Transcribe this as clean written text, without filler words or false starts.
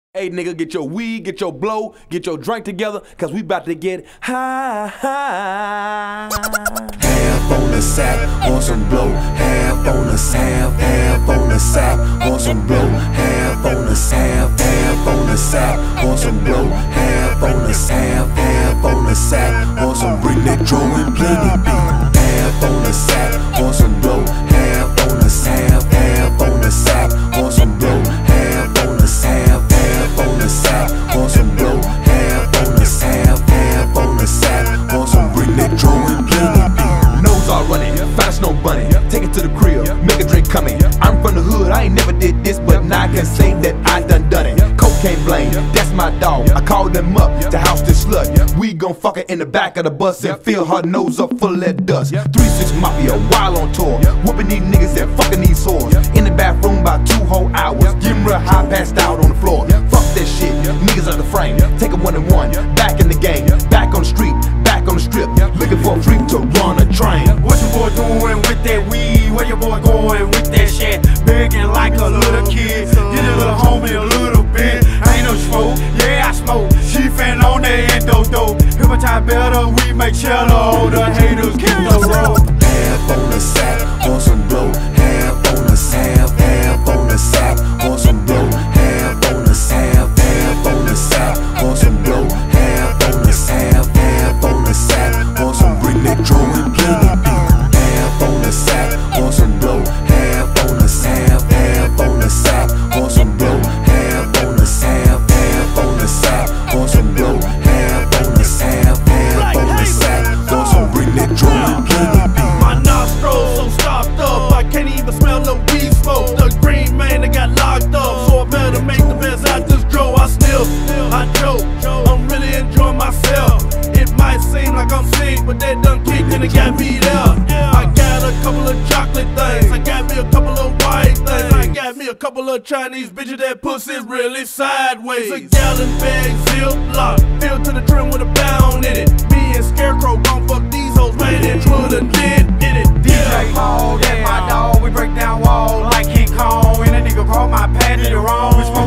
Hey nigga, get your weed, get your blow, get your drink together, cause we about to get high. Half on the sack, on some blow. Half on the sack, half on the sack, on some blow. Half on the sack, half on the sack, on some blow. Half on the sack, half on the sack, on some bring that drum and plenty beat. Half on the sack, on some blow. Half on the sack, half on the sack, on some blow. Half on the sack, half on the sack, on some blow. Half on the sack, half on the sack, on some bring that drum and plenty beat. Nose all running, fast no bunny. Take it to the crib, make a drink coming. I'm from the hood, I ain't never did this, but now I can say that I done it. Cocaine blame, that's my dog. I called them up to house this slut. We gon' fuck her in the back of the bus and fill her nose up full of that dust. 3-6 Mafia, wild on tour, whooping these niggas and fucking these whores. In the bathroom about 2 whole hours, getting real high, passed out on the floor. Fuck that shit, niggas out the frame. Take a 1-and-1, back in the game, back on the street, back on the strip, looking for a freak to run a train. What your boy doing with that weed? Where your boy going with that shit? Begging like a little kid, get a little homie a little bit. I ain't no smoke, yeah I smoke. She fan on that endo-dope. Hypnotize better, we make shelter. All the haters keep the road. Half on the sack, on some blow. Half on the sack, half on the sack, on some blow. Half on the sack, half on the sack, on some blow. Half on the sack, half on the sack, on some bring that drum and plenty beat. Half on the sack, on some blow. Half on the sack, half on the sack, on some blow. Half on the sack, half on the sack, on some blow. Half on the sack, half on the sack, on some bring that drum and plenty beat. My nostrils so stopped up, I can't even smell no weed smoke. The green man that got locked up, so I better make the best out this draw. I still, I joke, I'm really enjoying myself. It might seem like I'm sick, but that done kicked and it got me there. I got a couple of chocolate things, I got me a couple of white things, I got me a couple of Chinese bitches that pussy really sideways. A gallon bag, zip lock, filled to the trim with a pound in it. Me and Scarecrow gon' fuck these hoes, man, and Twitter did it. DJ Paul, that's my dog, we break down walls like King Kong. And a nigga called my patty the wrong.